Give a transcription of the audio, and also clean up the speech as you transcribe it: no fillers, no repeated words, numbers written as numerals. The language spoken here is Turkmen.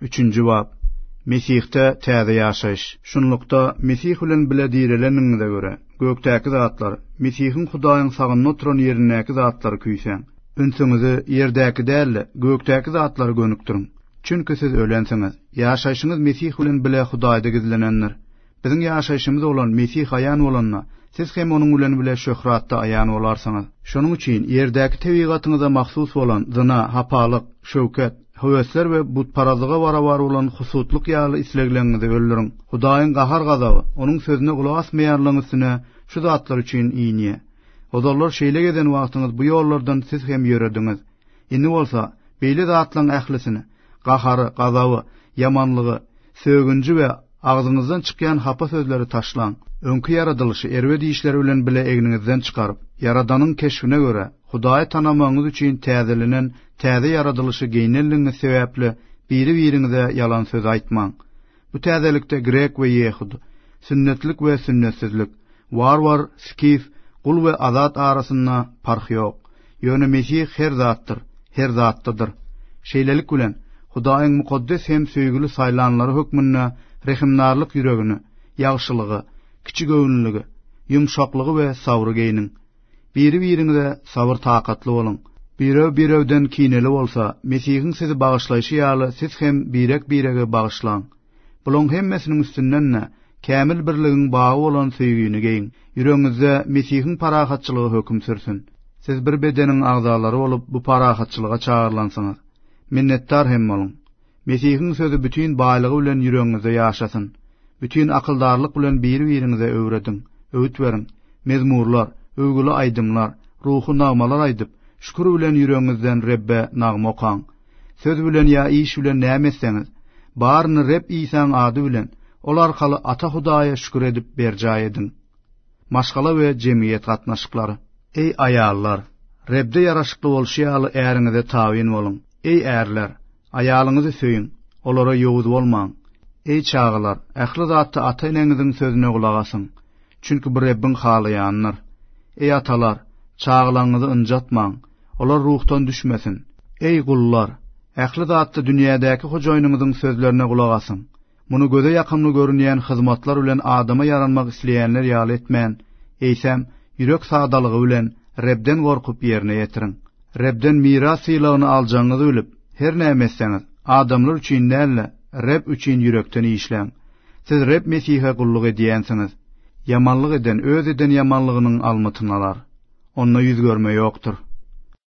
3-nji bab. Mesih'te täze ýaşaýyş. Şunlukda Mesih bilen bile diýreleniňize göre gökdäki zatlar, Mesihiň Hudaýyň sagyny oturan ýerinäki zatlary küýsen, ünsüňizi ýerdäki däl, gökdäki zatlary gönükdirin. Çünki siz ölensiňiz, ýaşaýşyňyz Mesih bilen bile Hudaýda gizlenenler. Biziň ýaşaýşymyz olan Mesih aýan bolanna, siz hem onuň bilen bile şöhratda aýan bolarsyňyz. Şonuň üçin ýerdäki tebigatyňyza mahsus bolan zyna, hapalyk, şöwket, höwesler we butparazlyga barabar bolan husutluk ýaly isleglerinizi öldürin. Hudaýyň gahar gazaby, onuň sözüne gulak asmaýarlygyň üstüne şu zatlar üçin iýnye. Ozallar şeýle geden wagtyňyz bu ýollardan siz hem ýörediňiz. Indi bolsa, beýle zatlaryň ählisini, gahary, gazaby, yamanlygy, sögünji we agzyňyzdan çykýan hapa sözleri taşlan. Öňkü yaradylışy erwe diýişleri bilen bile egniňizden çykaryp, Yaradanyň keşfine göre Hudaýy tanamagyňyz üçin täzelenen täze yaradylışy geýnelligiňiz sebäpli biri-biriňize ýalan söz aýtmaň. Bu täzelikde Grek we Ýehud, sünnetlik we sünnetsizlik, war, skif, gul we azat arasynda fark ýok. Ýöne Mesih her zatdyr, her zatdydyr. Şeýlelik bilen Hudaýyň mukaddes hem söýgüli saýlanlary hökmünde rehimnarlyk ýüregini, ýagşylygy, kiçi göwnülligi, yumşaklygy we sabry geýnin. Biri-biriňize sabır takatly bolun. Biröw-biröwden kineli bolsa, Mesihiň sizi bagyşlaýşy ýaly siz hem birek-birege bagyşlaň. Bulan hemmesiniň üstünden kämil birligiň bagy bolan söýgüni geýin. Ýüregiňizde Mesihiň parahatçylygy hökm sürsin. Siz bir bedeniň agzalary bolup bu parahatçylyga çağırlansyňyz. Minnetdar hem bolun. Mesihiň sözü bütün baýlygy bilen ýüregiňizde ýaşasyn. Bütün akyldarlyk bilen biri-biriňize öwredin, öwüt berin. Mezmurlar, öwgüli aýdymlar, ruhy nagmalar aýdyp, şükür bilen ýüregiňizden Rebbe nagma okaň. Söz bilen ýa iş bilen näme etseňiz, baryny Reb İsa'ň ady bilen, ol arkaly Ata Hudaýa şükür edip berja edin. Maşgala we jemgyýet gatnaşyklary. Ey aýallar, Rebde ýaraşykly bolşy ýaly äriňize tabyn bolun. Ey ärler, aýalyňyzy söýün, olara ýowuz bolmaň. Ey çağılar, ähli zatda ata-eneňiziň sözüne gulak asyň. Çünki bu Rebbin halayanlar. Ey atalar, çağılaňyzy ynjatmaň, olar ruhtan düşmesin. Ey gullar, ähli zatda dünýädäki hojaýynyňyzyň sözlerine gulak asyň. Muny göze ýakymly görünýän hyzmatlar bilen adama yaranmak isleýänler ýaly etmän. Eýsem, ýürek sadalygy bilen Rebden gorkup ýerine ýetirin. Rebden miras ýylygyny aljaňyzy bilip, her näme etseňiz, adamlar üçin näle, Reb üçin ýürekden işläň. Siz Reb Mesihe gulluk edýänsiňiz. Yamanlyk eden öz eden yamanlygynyň almatyny alar. Onda ýüz görme ýokdur.